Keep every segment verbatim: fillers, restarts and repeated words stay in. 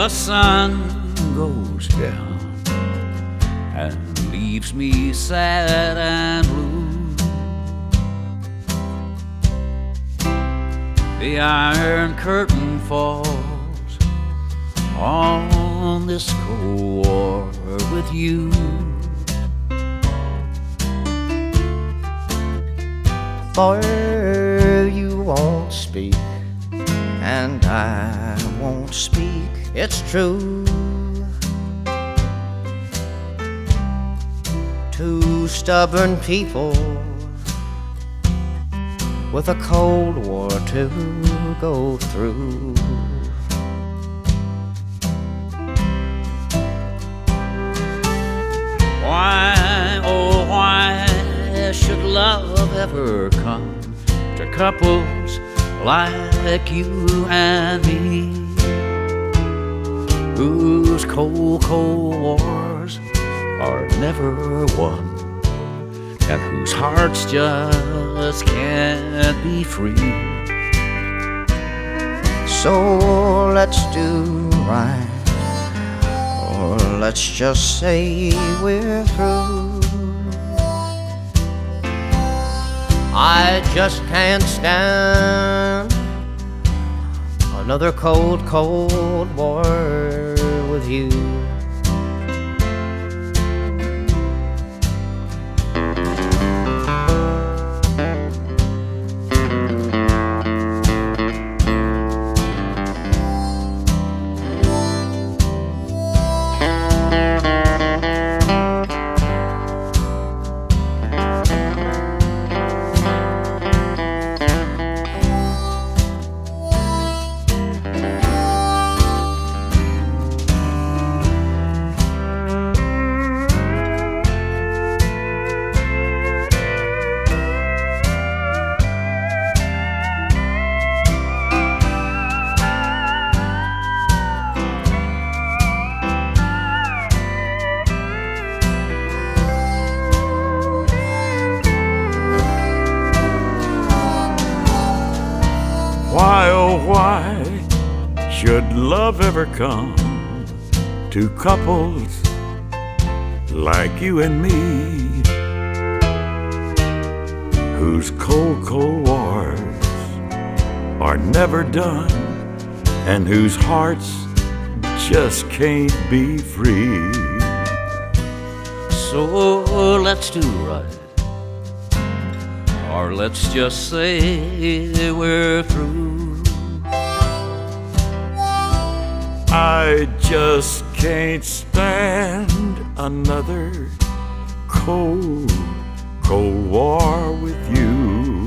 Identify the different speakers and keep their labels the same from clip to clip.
Speaker 1: the sun goes down and leaves me sad and blue. The iron curtain falls on this cold war with you.
Speaker 2: For you won't speak, and I won't speak, it's true. Two stubborn people with a cold war to go through.
Speaker 1: Why, oh why should love ever come to couples like you and me, whose cold, cold wars are never won, and whose hearts just can't be free?
Speaker 2: So let's do right, or let's just say we're through. I just can't stand another cold, cold war with you.
Speaker 3: Why, oh why should love ever come to couples like you and me, whose cold, cold wars are never done, and whose hearts just can't be free?
Speaker 1: So let's do right, or let's just say we're through.
Speaker 3: I just can't stand another cold, cold war with you.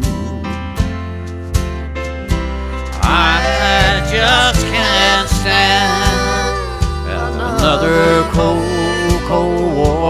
Speaker 1: I just can't stand another cold, cold war